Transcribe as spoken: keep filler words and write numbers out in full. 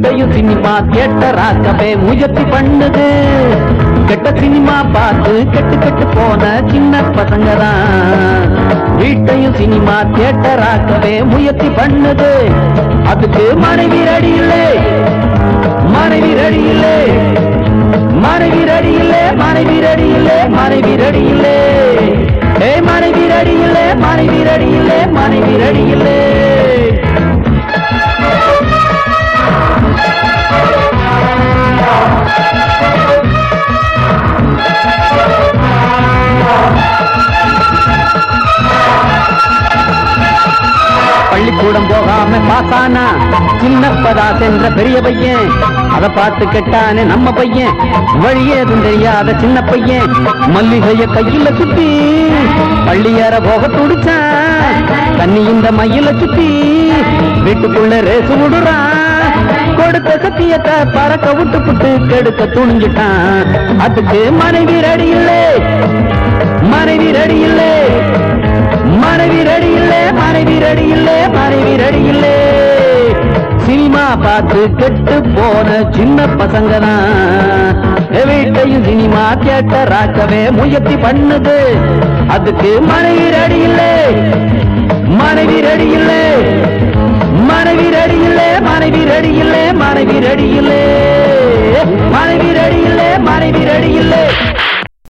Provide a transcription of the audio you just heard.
வீட்டையும் cinema theatre ஆக்கவே முயற்சி பண்ணுது. கெட்ட சினிமா பார்த்து கெட்டு கெட்டு போன சின்ன பசங்க தான் வீட்டையும் சினிமா தியேட்டர் ஆக்கவே முயற்சி பண்ணுது. அதுக்கு மனைவி ரெடி இல்லை, மனைவி ரெடி இல்லை, மனைவி ரெடி இல்லை, மனைவி ரெடி இல்லை, மனைவி ரெடி இல்லை, ஏ மனைவி ரெடி இல்லை, மனைவி ரெடி இல்லை, மனைவி ரெடி இல்லை. பள்ளிக்கூடம் போகாம பாத்தானா சின்னப்பதா சென்ற பெரிய பையன், அதை பார்த்து கெட்டானே நம்ம பையன். வழியேதும் தெரியாத சின்ன பையன் மல்லிகைய கையில சுத்தி பள்ளியற போக துடிச்சான். தண்ணி இந்த மயில சுத்தி வீட்டுக்குள்ள ரேசு விடுறான். கொடுத்த சத்தியத்தை பறக்க விட்டு புட்டு கெடுக்க துணிஞ்சிட்டான். அதுக்கு மனைவி ரெடி இல்லை, மனைவி ரெடி இல்லை, மனைவி ரெடி இல்லை, மனைவி ரெடி இல்லை, மனைவி ரெடி இல்லை. சினிமா பார்த்து கெட்டு போன சின்ன பசங்க தான் வீட்டையும் சினிமா தியேட்டர் ஆக்கவே முயற்சி பண்ணுது. அதுக்கு மனைவி ரெடி இல்லை, மனைவி ரெடி இல்லை, மனைவி ரெடி இல்லை, மனைவி ரெடி இல்லை, மனைவி ரெடி இல்லை, மனைவி ரெடி இல்லை, மனைவி ரெடி இல்லை.